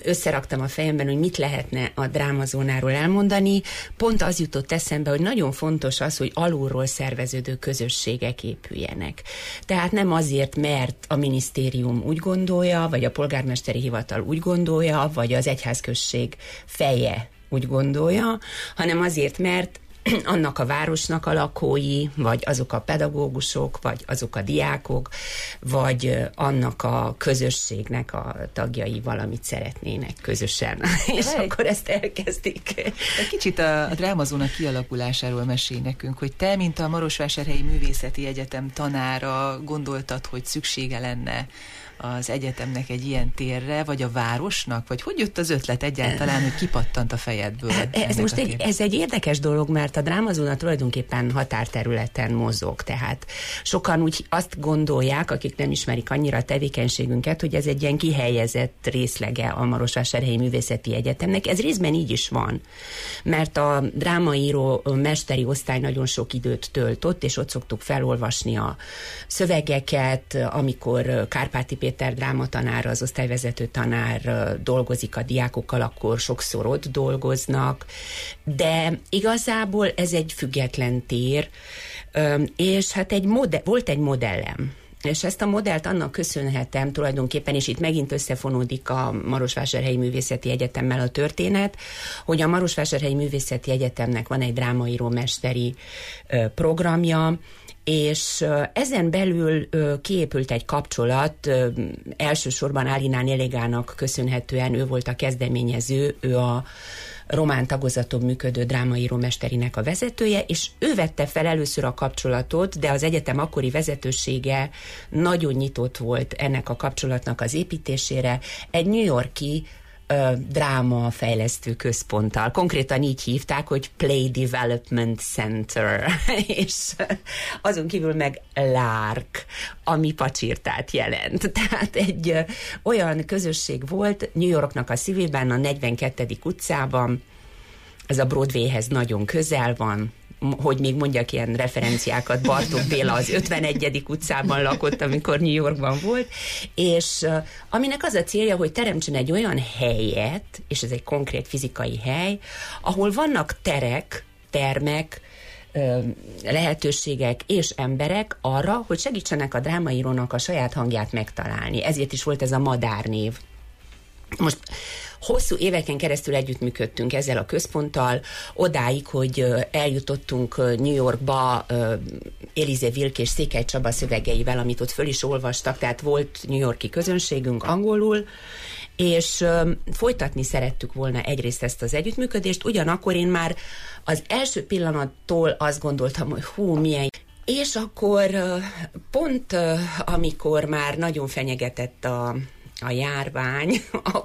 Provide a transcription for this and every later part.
összeraktam a fejemben, hogy mit lehetne a drámazónáról elmondani, pont az jutott eszembe, hogy nagyon fontos az, hogy alulról szerveződő közösségek épüljenek. Tehát nem azért, mert a minisztérium úgy gondolja, vagy a polgármesteri hivatal úgy gondolja, vagy az egyházközség feje úgy gondolja, hanem azért, mert annak a városnak a lakói, vagy azok a pedagógusok, vagy azok a diákok, vagy annak a közösségnek a tagjai valamit szeretnének közösen. És akkor ezt elkezdik. Egy kicsit a drámazóna kialakulásáról mesélj nekünk, hogy te, mint a Marosvásárhelyi Művészeti Egyetem tanára gondoltad, hogy szüksége lenne az egyetemnek egy ilyen térre, vagy a városnak? Vagy hogy jött az ötlet egyáltalán, hogy kipattant a fejedből? Ez egy érdekes dolog, mert a drámazóna tulajdonképpen határterületen mozog. Tehát sokan úgy azt gondolják, akik nem ismerik annyira a tevékenységünket, hogy ez egy ilyen kihelyezett részlege a Marosvásárhelyi Művészeti Egyetemnek. Ez részben így is van, mert a drámaíró mesteri osztály nagyon sok időt tölt ott, és ott szoktuk felolvasni a szövegeket, amikor Kárpáti Péter drámatanár, az osztályvezető tanár dolgozik a diákokkal, akkor sokszor ott dolgoznak, de igazából ez egy független tér, és hát volt egy modellem, és ezt a modellt annak köszönhetem tulajdonképpen, és itt megint összefonódik a Marosvásárhelyi Művészeti Egyetemmel a történet, hogy a Marosvásárhelyi Művészeti Egyetemnek van egy drámaíró mesteri programja, és ezen belül kiépült egy kapcsolat, elsősorban Álinán Elégának köszönhetően, ő volt a kezdeményező, ő a román tagozaton működő drámaíró mesterinek a vezetője, és ő vette fel először a kapcsolatot, de az egyetem akkori vezetősége nagyon nyitott volt ennek a kapcsolatnak az építésére. Egy New York-i dráma fejlesztő központtal. Konkrétan így hívták, hogy Play Development Center, és azon kívül meg LARC, ami pacsirtát jelent. Tehát egy olyan közösség volt New Yorknak a szívében, a 42. utcában, ez a Broadwayhez nagyon közel van, hogy még mondjak ilyen referenciákat, Bartók Béla az 51. utcában lakott, amikor New Yorkban volt, és aminek az a célja, hogy teremtsen egy olyan helyet, és ez egy konkrét fizikai hely, ahol vannak terek, termek, lehetőségek és emberek arra, hogy segítsenek a drámaírónak a saját hangját megtalálni. Ezért is volt ez a Madár név. Most hosszú éveken keresztül együttműködtünk ezzel a központtal, odáig, hogy eljutottunk New Yorkba Élisée Wilk és Székely Csaba szövegeivel, amit ott föl is olvastak, tehát volt New York-i közönségünk angolul, és folytatni szerettük volna egyrészt ezt az együttműködést, ugyanakkor én már az első pillanattól azt gondoltam, hogy milyen. És akkor pont amikor már nagyon fenyegetett a járvány,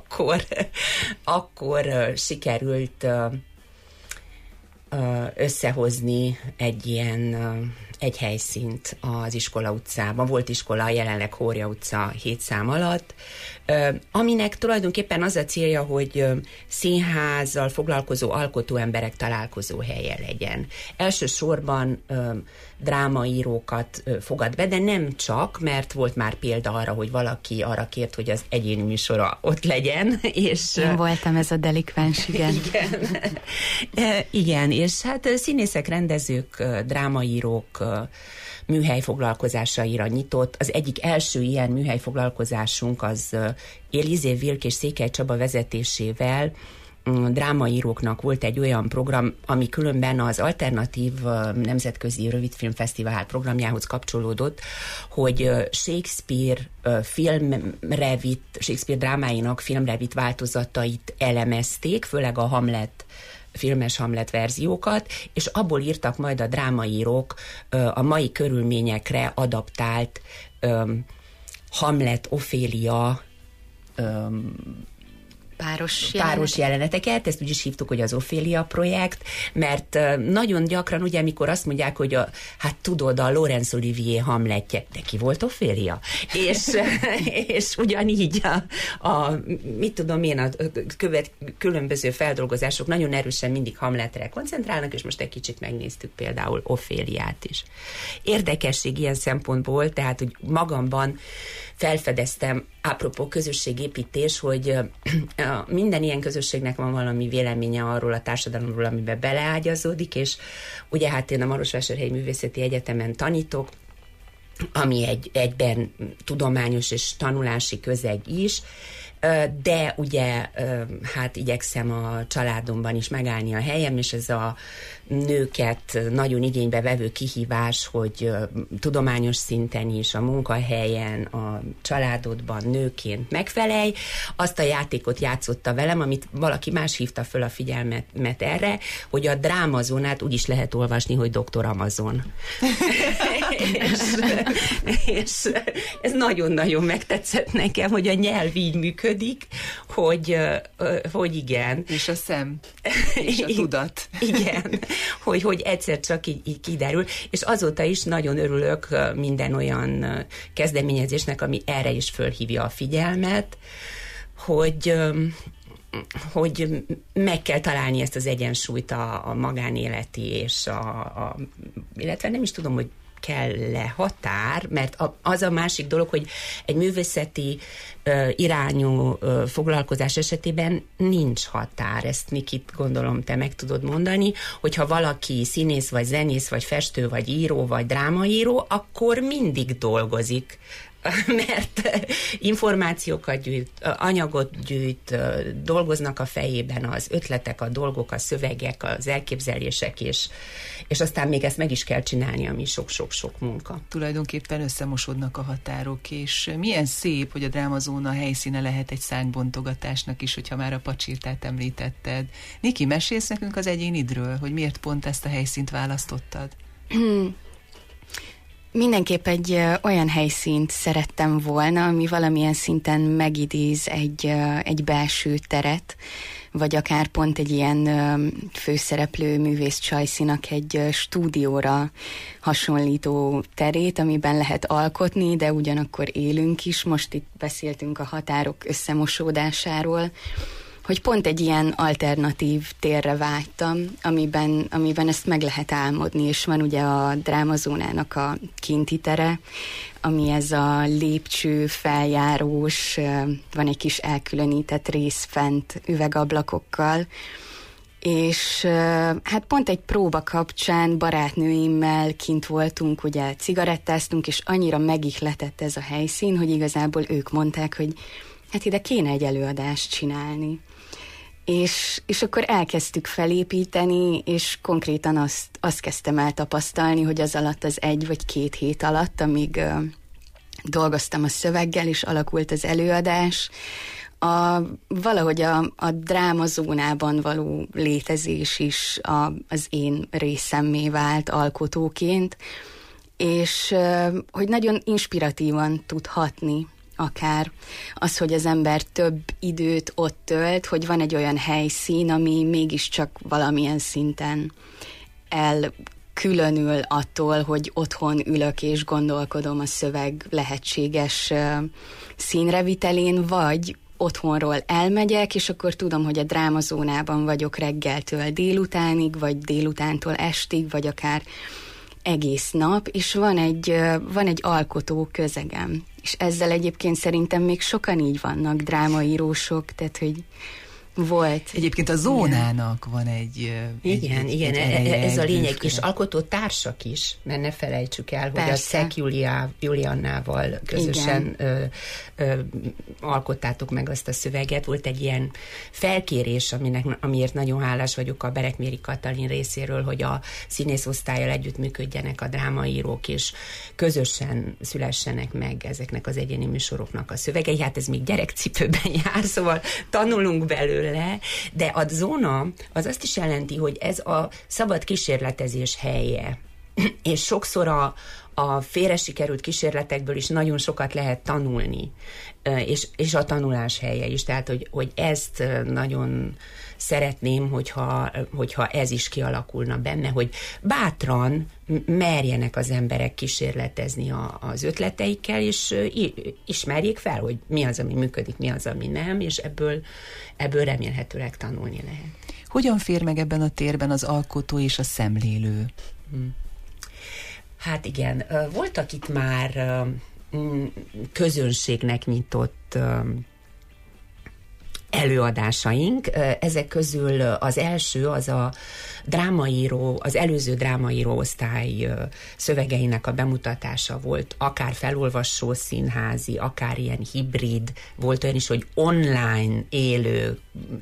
akkor sikerült összehozni egy helyszínt az Iskola utcában. Volt iskola, jelenleg Hória utca 7 szám alatt, aminek tulajdonképpen az a célja, hogy színházzal foglalkozó alkotó emberek találkozó helye legyen. Elsősorban drámaírókat fogad be, de nem csak, mert volt már példa arra, hogy valaki arra kért, hogy az egyéni műsora ott legyen. És én voltam ez a delikvens, igen. Igen, és hát színészek, rendezők, drámaírók műhelyfoglalkozásaira nyitott. Az egyik első ilyen műhelyfoglalkozásunk az Élisée Wilk és Székely Csaba vezetésével drámaíróknak volt egy olyan program, ami különben az Alternatív Nemzetközi Rövidfilmfesztivál programjához kapcsolódott, hogy Shakespeare drámáinak filmre vitt változatait elemezték, főleg a Hamlet, filmes Hamlet verziókat, és abból írtak majd a drámaírók a mai körülményekre adaptált Hamlet, Ofélia páros jeleneteket, ezt úgy is hívtuk, hogy az Ofélia projekt, mert nagyon gyakran, ugye, amikor azt mondják, hogy hát tudod, a Laurence Olivier Hamletje, de ki volt Ofélia? és ugyanígy mit tudom én, a különböző feldolgozások nagyon erősen mindig Hamletre koncentrálnak, és most egy kicsit megnéztük például Oféliát is. Érdekesség ilyen szempontból, tehát, hogy magamban felfedeztem apropó közösségépítés, hogy minden ilyen közösségnek van valami véleménye arról a társadalomról, amiben beleágyazódik, és ugye hát én a Marosvásárhelyi Művészeti Egyetemen tanítok, ami egyben tudományos és tanulási közeg is, de ugye hát igyekszem a családomban is megállni a helyem, és ez a nőket nagyon igénybe vevő kihívás, hogy tudományos szinten is, a munkahelyen, a családodban nőként megfelelj. Azt a játékot játszotta velem, amit valaki más hívta föl a figyelmet erre, hogy a Drámazónát úgy is lehet olvasni, hogy Dr. Amazon. és ez nagyon-nagyon megtetszett nekem, hogy a nyelv így működik, hogy igen. És a szem, és a tudat. Igen, hogy egyszer csak így kiderül, és azóta is nagyon örülök minden olyan kezdeményezésnek, ami erre is fölhívja a figyelmet, hogy meg kell találni ezt az egyensúlyt a magánéleti és illetve nem is tudom, hogy kell-e határ, mert az a másik dolog, hogy egy művészeti irányú foglalkozás esetében nincs határ. Ezt Nikit gondolom te meg tudod mondani, hogyha valaki színész, vagy zenész, vagy festő, vagy író, vagy drámaíró, akkor mindig dolgozik, mert információkat gyűjt, anyagot gyűjt, dolgoznak a fejében az ötletek, a dolgok, a szövegek, az elképzelések, és aztán még ezt meg is kell csinálni, ami sok-sok-sok munka. Tulajdonképpen összemosodnak a határok, és milyen szép, hogy a Drámazóna helyszíne lehet egy szárnybontogatásnak is, hogyha már a Pacsirtát említetted. Niki, mesélsz nekünk az egyénidről, hogy miért pont ezt a helyszínt választottad? Mindenképp egy olyan helyszínt szerettem volna, ami valamilyen szinten megidéz egy belső teret, vagy akár pont egy ilyen főszereplő művész Csajcinak egy stúdióra hasonlító terét, amiben lehet alkotni, de ugyanakkor élünk is. Most itt beszéltünk a határok összemosódásáról, hogy pont egy ilyen alternatív térre vágytam, amiben ezt meg lehet álmodni, és van ugye a Drámazónának a kinti tere, ami ez a lépcső, feljárós, van egy kis elkülönített rész fent üvegablakokkal, és hát pont egy próba kapcsán barátnőimmel kint voltunk, ugye cigarettáztunk, és annyira megihletett ez a helyszín, hogy igazából ők mondták, hogy hát ide kéne egy előadást csinálni. És akkor elkezdtük felépíteni, és konkrétan azt kezdtem el tapasztalni, hogy az alatt az 1 vagy 2 hét alatt, amíg dolgoztam a szöveggel, és alakult az előadás, valahogy a Drámazónában való létezés is az én részemmé vált alkotóként, és hogy nagyon inspiratívan tud hatni akár az, hogy az ember több időt ott tölt, hogy van egy olyan helyszín, ami mégiscsak valamilyen szinten elkülönül attól, hogy otthon ülök és gondolkodom a szöveg lehetséges színrevitelén, vagy otthonról elmegyek, és akkor tudom, hogy a Drámazónában vagyok reggeltől délutánig, vagy délutántól estig, vagy akár egész nap, és van egy alkotó közegem. És ezzel egyébként szerintem még sokan így vannak, drámaírósok, tehát hogy volt. Egyébként a Zónának van egy Igen, ez a lényeg, és alkotótársak is, mert ne felejtsük el, hogy a Szek Juliannával közösen alkottátok meg azt a szöveget. Volt egy ilyen felkérés, amiért nagyon hálás vagyok a Berekméri Katalin részéről, hogy a színészosztállyal együttműködjenek a drámaírók, és közösen szülessenek meg ezeknek az egyéni műsoroknak a szövegei. Hát ez még gyerekcipőben jár, szóval tanulunk belőle, de a zóna az azt is jelenti, hogy ez a szabad kísérletezés helye. És sokszor a félre sikerült kísérletekből is nagyon sokat lehet tanulni, és a tanulás helye is. Tehát, hogy ezt nagyon szeretném, hogyha ez is kialakulna benne, hogy bátran merjenek az emberek kísérletezni az ötleteikkel, és ismerjék fel, hogy mi az, ami működik, mi az, ami nem, és ebből remélhetőleg tanulni lehet. Hogyan fér meg ebben a térben az alkotó és a szemlélő? Hát igen, voltak itt már közönségnek nyitott előadásaink. Ezek közül az első az a drámaíró, az előző drámaíró osztály szövegeinek a bemutatása volt, akár felolvasó színházi, akár ilyen hibrid, volt olyan is, hogy online élő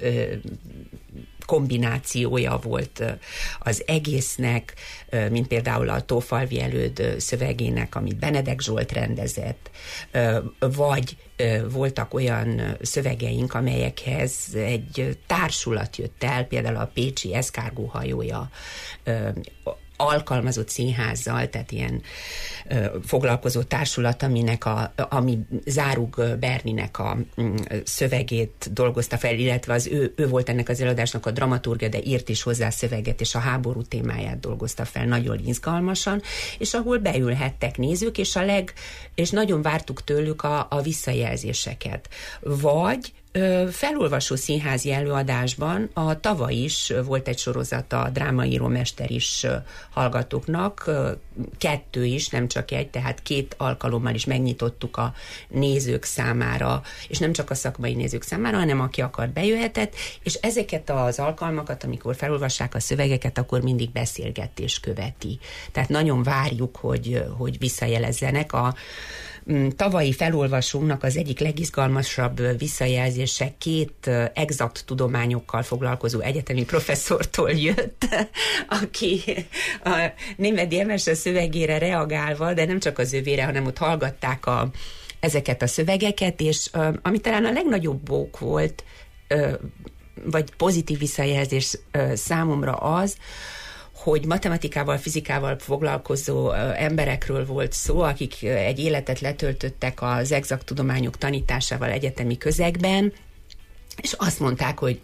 kombinációja volt az egésznek, mint például a Tófalvi Előd szövegének, amit Benedek Zsolt rendezett, vagy voltak olyan szövegeink, amelyekhez egy társulat jött el, például a pécsi eszkárgóhajója alkalmazott színházzal, tehát ilyen foglalkozó társulat, ami Zárug Berninek a szövegét dolgozta fel, illetve ő volt ennek az előadásnak a dramaturgia, de írt is hozzá szöveget, és a háború témáját dolgozta fel nagyon izgalmasan, és ahol beülhettek nézők, és nagyon vártuk tőlük a visszajelzéseket. Vagy felolvasó színházi előadásban tavaly is volt egy sorozat a drámaíró mester is hallgatóknak, 2 is, nem csak egy, tehát 2 alkalommal is megnyitottuk a nézők számára, és nem csak a szakmai nézők számára, hanem aki akar bejöhetett, és ezeket az alkalmakat, amikor felolvassák a szövegeket, akkor mindig beszélgetés követi. Tehát nagyon várjuk, hogy visszajelezzenek. A tavalyi felolvasónknak az egyik legizgalmasabb visszajelzése 2 exakt tudományokkal foglalkozó egyetemi professzortól jött, aki a Németh Emese szövegére reagálva, de nem csak az övére, hanem ott hallgatták ezeket a szövegeket, és ami talán a legnagyobb ok volt, vagy pozitív visszajelzés számomra az, hogy matematikával, fizikával foglalkozó emberekről volt szó, akik egy életet letöltöttek az exakt tudományok tanításával egyetemi közegben, és azt mondták, hogy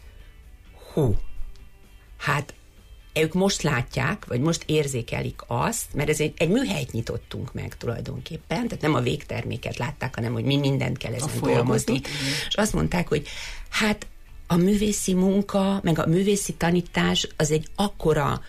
hát ők most látják, vagy most érzékelik azt, mert ez egy műhelyt nyitottunk meg tulajdonképpen, tehát nem a végterméket látták, hanem hogy mi mindent kell ezen dolgozni, és azt mondták, hogy hát a művészi munka, meg a művészi tanítás az egy akkora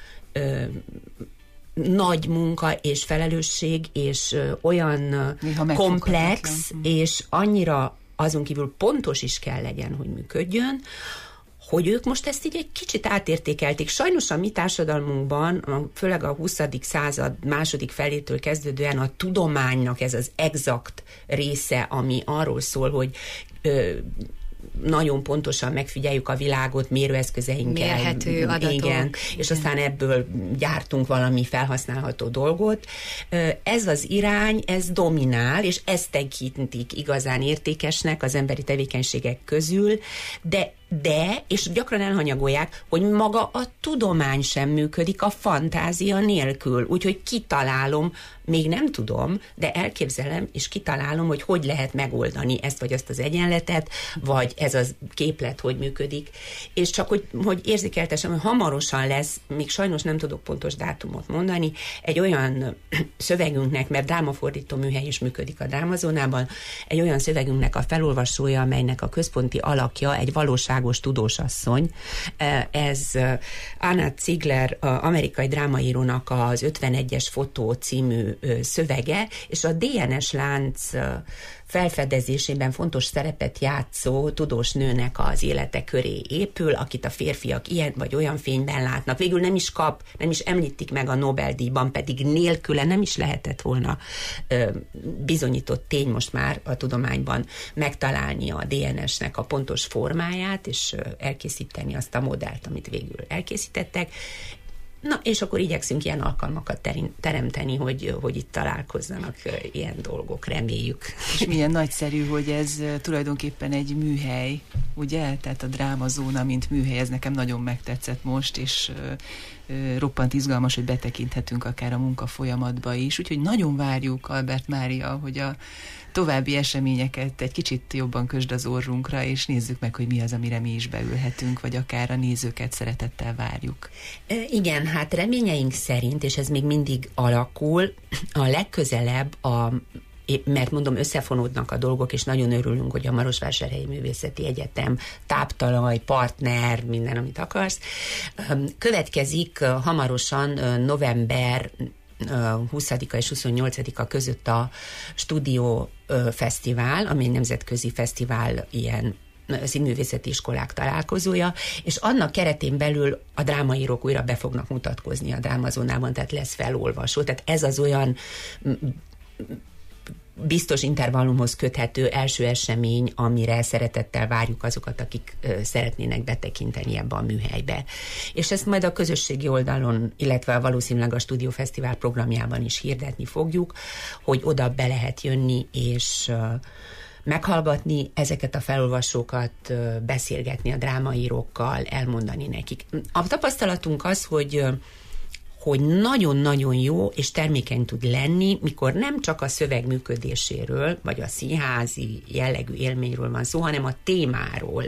nagy munka és felelősség, és olyan komplex, és annyira azon kívül pontos is kell legyen, hogy működjön, hogy ők most ezt így egy kicsit átértékelték. Sajnos a mi társadalmunkban, főleg a 20. század második felétől kezdődően a tudománynak ez az exakt része, ami arról szól, hogy nagyon pontosan megfigyeljük a világot mérőeszközeinkkel. Mérhető adatok. Igen, és aztán ebből gyártunk valami felhasználható dolgot. Ez az irány, ez dominál, és ezt tekintik igazán értékesnek az emberi tevékenységek közül, de és gyakran elhanyagolják, hogy maga a tudomány sem működik a fantázia nélkül. Úgyhogy kitalálom, még nem tudom, de elképzelem, és kitalálom, hogy lehet megoldani ezt vagy azt az egyenletet, vagy ez az képlet hogy működik. És csak, hogy érzékeltessem, hogy hamarosan lesz, még sajnos nem tudok pontos dátumot mondani, egy olyan szövegünknek, mert drámafordító műhely is működik a Drámazónában, egy olyan szövegünknek a felolvasója, amelynek a központi alakja egy valóságos tudósasszony. Ez Anna Ziegler, amerikai drámaírónak az 51-es fotó című szövege, és a DNS lánc felfedezésében fontos szerepet játszó tudós nőnek az élete köré épül, akit a férfiak ilyen vagy olyan fényben látnak. Végül nem is említik meg a Nobel-díjban, pedig nélküle nem is lehetett volna bizonyított tény most már a tudományban megtalálni a DNS-nek a pontos formáját, és elkészíteni azt a modellt, amit végül elkészítettek. Na, és akkor igyekszünk ilyen alkalmakat teremteni, hogy itt találkozzanak ilyen dolgok, reméljük. És milyen nagyszerű, hogy ez tulajdonképpen egy műhely, ugye? Tehát a Drámazóna, mint műhely, ez nekem nagyon megtetszett most, és roppant izgalmas, hogy betekinthetünk akár a munkafolyamatba is. Úgyhogy nagyon várjuk, Albert Mária, hogy a további eseményeket egy kicsit jobban kösd az orrunkra, és nézzük meg, hogy mi az, amire mi is beülhetünk, vagy akár a nézőket szeretettel várjuk. Igen, hát reményeink szerint, és ez még mindig alakul, a legközelebb mert mondom, összefonódnak a dolgok, és nagyon örülünk, hogy a Marosvásárhelyi Művészeti Egyetem táptalaj, partner, minden, amit akarsz. Következik hamarosan november 20-a és 28-a között a Stúdió Fesztivál, ami egy nemzetközi fesztivál, ilyen színművészeti iskolák találkozója, és annak keretén belül a drámaírók újra be fognak mutatkozni a Drámazónában, tehát lesz felolvasó. Tehát ez az olyan biztos intervallumhoz köthető első esemény, amire szeretettel várjuk azokat, akik szeretnének betekinteni ebbe a műhelybe. És ezt majd a közösségi oldalon, illetve valószínűleg a Stúdió Fesztivál programjában is hirdetni fogjuk, hogy oda be lehet jönni, és meghallgatni ezeket a felolvasókat, beszélgetni a drámaírókkal, elmondani nekik. A tapasztalatunk az, hogy nagyon-nagyon jó és termékeny tud lenni, mikor nem csak a szöveg működéséről, vagy a színházi jellegű élményről van szó, hanem a témáról.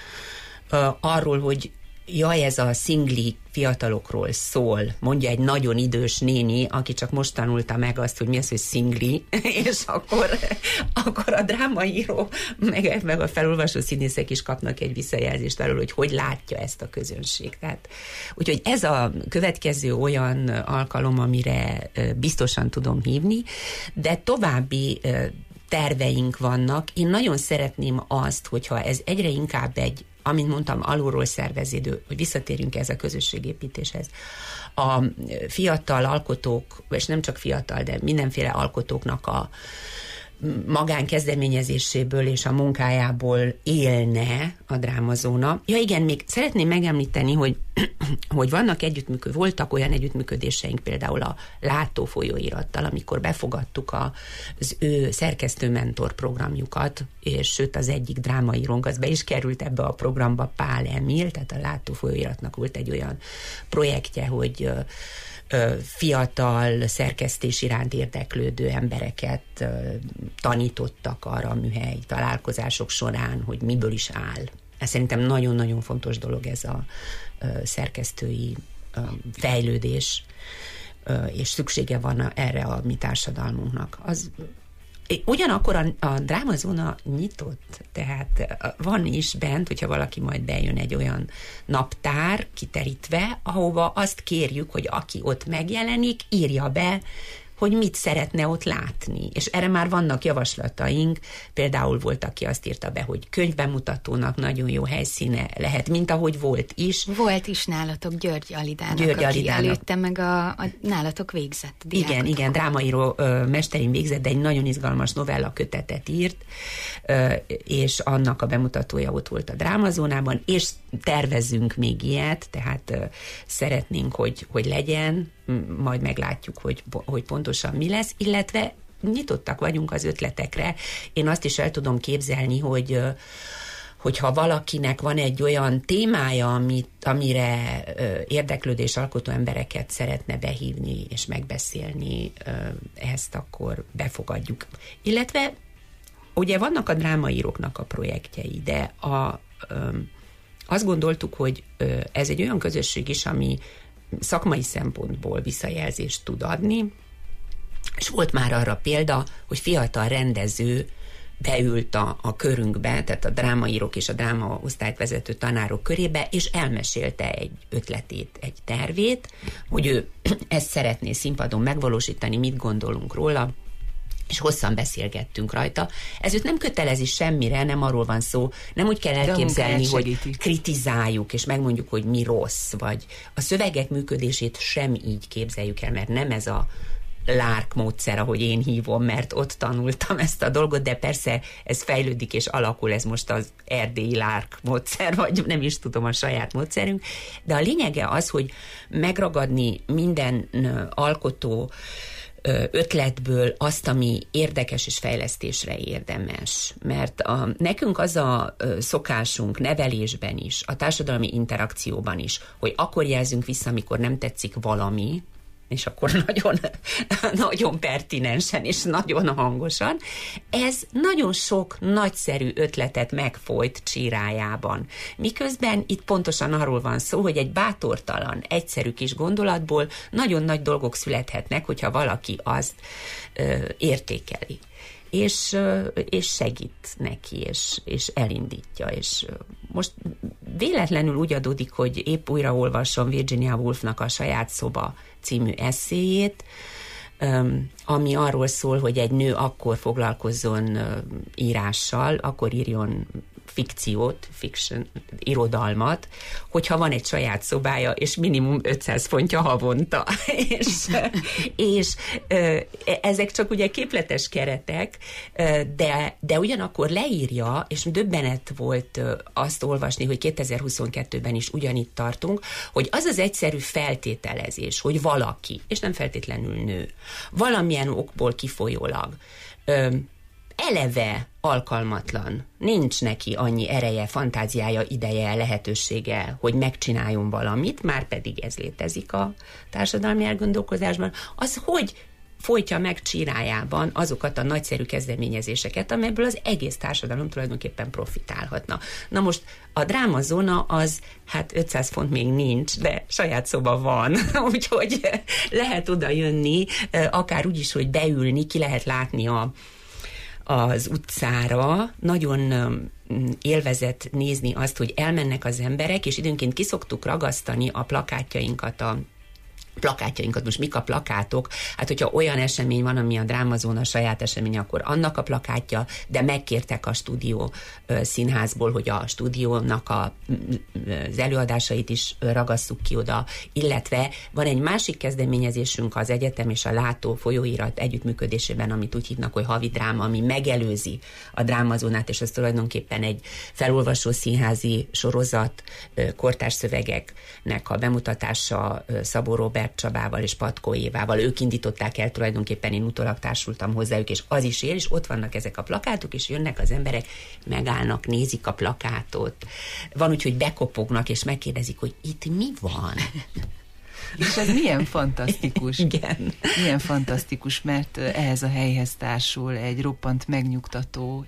Arról, hogy jaj, ez a szingli fiatalokról szól, mondja egy nagyon idős néni, aki csak most tanulta meg azt, hogy mi az, hogy szingli, és akkor a drámaíró, meg a felolvasó színészek is kapnak egy visszajelzést arról, hogy látja ezt a közönség. Tehát, úgyhogy ez a következő olyan alkalom, amire biztosan tudom hívni, de további terveink vannak. Én nagyon szeretném azt, hogyha ez egyre inkább amint mondtam, alulról szerveződő, hogy visszatérjünk ez a közösségépítéshez. A fiatal alkotók, és nem csak fiatal, de mindenféle alkotóknak a magánkezdeményezéséből és a munkájából élne a Drámazóna. Ja igen, még szeretném megemlíteni, hogy voltak olyan együttműködéseink például a Látó folyóirattal, amikor befogadtuk az ő szerkesztő mentor programjukat, és sőt az egyik drámaírónk az be is került ebbe a programba, Pál Emil, tehát a Látó folyóiratnak volt egy olyan projektje, hogy fiatal szerkesztés iránt érdeklődő embereket tanítottak arra a műhely találkozások során, hogy miből is áll. Ez szerintem nagyon-nagyon fontos dolog, ez a szerkesztői fejlődés, és szüksége van erre a mi társadalmunknak. Ugyanakkor a Drámazóna nyitott, tehát van is bent, hogyha valaki majd bejön, egy olyan naptár kiterítve, ahova azt kérjük, hogy aki ott megjelenik, írja be, hogy mit szeretne ott látni. És erre már vannak javaslataink, például volt, aki azt írta be, hogy könyvbemutatónak nagyon jó helyszíne lehet, mint ahogy volt is. Volt is nálatok György Alidának, aki előtte meg a nálatok végzett diákot. Igen, drámaíró mesterén végzett, de egy nagyon izgalmas novella kötetet írt, és annak a bemutatója ott volt a Drámazónában, és tervezzünk még ilyet, tehát szeretnénk, hogy legyen, majd meglátjuk, hogy pontosan mi lesz, illetve nyitottak vagyunk az ötletekre. Én azt is el tudom képzelni, hogyha valakinek van egy olyan témája, amire érdeklődés alkotó embereket szeretne behívni és megbeszélni, ezt akkor befogadjuk. Illetve ugye vannak a drámaíróknak a projektjei, de azt gondoltuk, hogy ez egy olyan közösség is, ami szakmai szempontból visszajelzést tud adni, és volt már arra példa, hogy fiatal rendező beült a körünkbe, tehát a drámaírók és a drámaosztályt vezető tanárok körébe, és elmesélte egy ötletét, egy tervét, hogy ő ezt szeretné színpadon megvalósítani, mit gondolunk róla, és hosszan beszélgettünk rajta. Ez őt nem kötelezi semmire, nem arról van szó, nem úgy kell elképzelni, hogy kritizáljuk, és megmondjuk, hogy mi rossz, vagy a szövegek működését sem így képzeljük el, mert nem ez a Lárk módszer, ahogy én hívom, mert ott tanultam ezt a dolgot, de persze ez fejlődik és alakul, ez most az erdélyi Lárk módszer, vagy nem is tudom, a saját módszerünk, de a lényege az, hogy megragadni minden alkotó ötletből azt, ami érdekes és fejlesztésre érdemes. Mert nekünk az a szokásunk nevelésben is, a társadalmi interakcióban is, hogy akkor jelzünk vissza, amikor nem tetszik valami, és akkor nagyon, nagyon pertinensen és nagyon hangosan. Ez nagyon sok nagyszerű ötletet megfojt csírájában. Miközben itt pontosan arról van szó, hogy egy bátortalan, egyszerű kis gondolatból nagyon nagy dolgok születhetnek, hogyha valaki azt értékeli. és segít neki, és elindítja. És most véletlenül úgy adódik, hogy épp újra olvasom Virginia Woolfnak a Saját szoba című esszéjét, ami arról szól, hogy egy nő akkor foglalkozzon írással, akkor írjon fikciót, fiction, irodalmat, hogyha van egy saját szobája, és minimum 500 fontja havonta. és ezek csak ugye képletes keretek, de ugyanakkor leírja, és döbbenet volt azt olvasni, hogy 2022-ben is ugyanitt tartunk, hogy az az egyszerű feltételezés, hogy valaki, és nem feltétlenül nő, valamilyen okból kifolyólag eleve alkalmatlan, nincs neki annyi ereje, fantáziája, ideje, lehetősége, hogy megcsináljon valamit, már pedig ez létezik a társadalmi elgondolkozásban, az hogy folytja meg csirájában azokat a nagyszerű kezdeményezéseket, amelyből az egész társadalom tulajdonképpen profitálhatna. Na most a drámazóna az, hát 500 font még nincs, de saját szoba van, úgyhogy lehet oda jönni, akár úgy is, hogy beülni, ki lehet látni az utcára, nagyon élvezett nézni azt, hogy elmennek az emberek, és időnként ki szoktuk ragasztani a plakátjainkat, most mik a plakátok? Hát, hogyha olyan esemény van, ami a Drámazóna saját esemény, akkor annak a plakátja, de megkértek a stúdió színházból, hogy a stúdiónak az előadásait is ragasszuk ki oda, illetve van egy másik kezdeményezésünk az egyetem és a Látó folyóirat együttműködésében, amit úgy hívnak, hogy havi dráma, ami megelőzi a Drámazónát, és ez tulajdonképpen egy felolvasó színházi sorozat, kortárs szövegeknek a bemutatása Szabó Róbert Csabával és Patkó Évával. Ők indították el, tulajdonképpen én utólag társultam hozzájuk, és az is él, és ott vannak ezek a plakátok, és jönnek az emberek, megállnak, nézik a plakátot. Van úgy, hogy bekopognak, és megkérdezik, hogy itt mi van? És ez milyen fantasztikus. Igen. Milyen fantasztikus, mert ehhez a helyhez társul egy roppant megnyugtató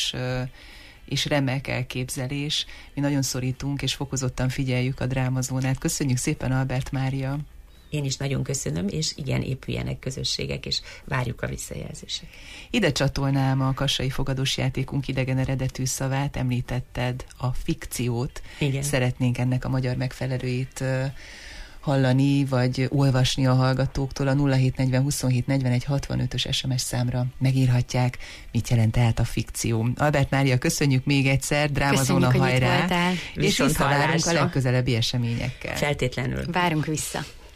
és remek elképzelés. Mi nagyon szorítunk, és fokozottan figyeljük a Drámazónát. Köszönjük szépen, Albert Mária! Én is nagyon köszönöm, és igen, épüljenek közösségek, és várjuk a visszajelzéseket. Ide csatolnám a kassai fogadós játékunk idegen eredetű szavát, említetted a fikciót. Igen. Szeretnénk ennek a magyar megfelelőit hallani, vagy olvasni a hallgatóktól. A 0740 27 41 65-ös SMS számra megírhatják, mit jelent tehát a fikció. Albert Mária, köszönjük még egyszer, Drámazóna, hajrá! És visszavárunk a legközelebbi eseményekkel. Feltétlenül. Várunk vissza.